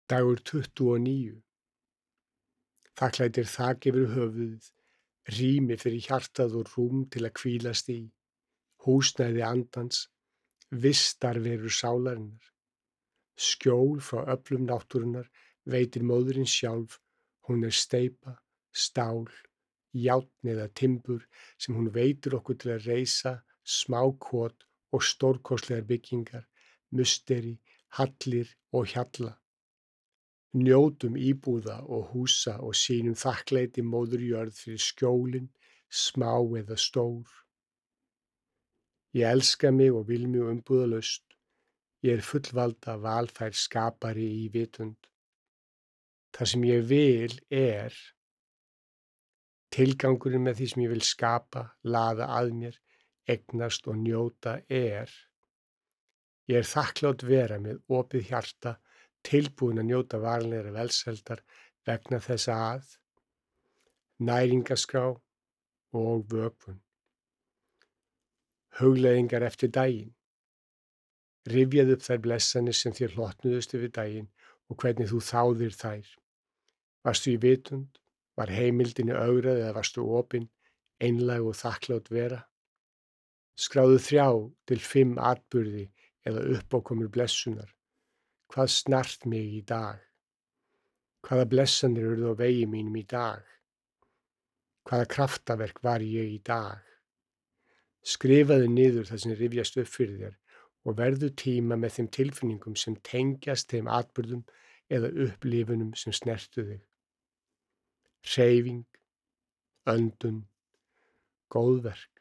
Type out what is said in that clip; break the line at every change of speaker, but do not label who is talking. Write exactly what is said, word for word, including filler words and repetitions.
Dagur tuttugu og níu. Þakklæti er þak yfir höfuðið, rými fyrir hjartað og rúm til að hvílast í, húsnæði andans, vistarverur sálarinnar. Skjól frá öflum náttúrunnar veitir móðirin sjálf, hún er steypa, stál, járn eða timbur sem hún veitir okkur til að reisa smákot og stórkostlegar byggingar, musteri, hallir og hjalla. Njótum íbúða og húsa og sýnum þakklæti móður jörð fyrir skjólin, smá eða stór. Ég elska mig og vil mig umbúðalaust. Ég er fullvalda valfær skapari í vitund. Það sem ég vil er tilgangurinn með því sem ég vil skapa, laða að mér, eignast og njóta er. Ég er þakklát vera með opið hjarta, tilbúin að njóta varanlegrar velsældar vegna þess að næringarskrá og vökvun. Hugleiðingar eftir daginn. Rifjaðu upp þær blessanir sem þér hlotnuðust yfir daginn og hvernig þú þáðir þær. Varstu í vitund? Var heimildinni ögrað eða varstu opin, einlæg og þakklát vera? Skráðu þrjá til fimm atburði eða uppákomur blessunar. Hvað snart mig í dag? Hvaða blessanir urðu á vegi mínum í dag? Hvaða kraftaverk var ég í dag? Skrifaðu niður það sem rifjast upp fyrir þér og verðu tíma með þeim tilfinningum sem tengjast þeim atburðum eða upplifunum sem snertu þig. Hreyfing, öndun, góðverk,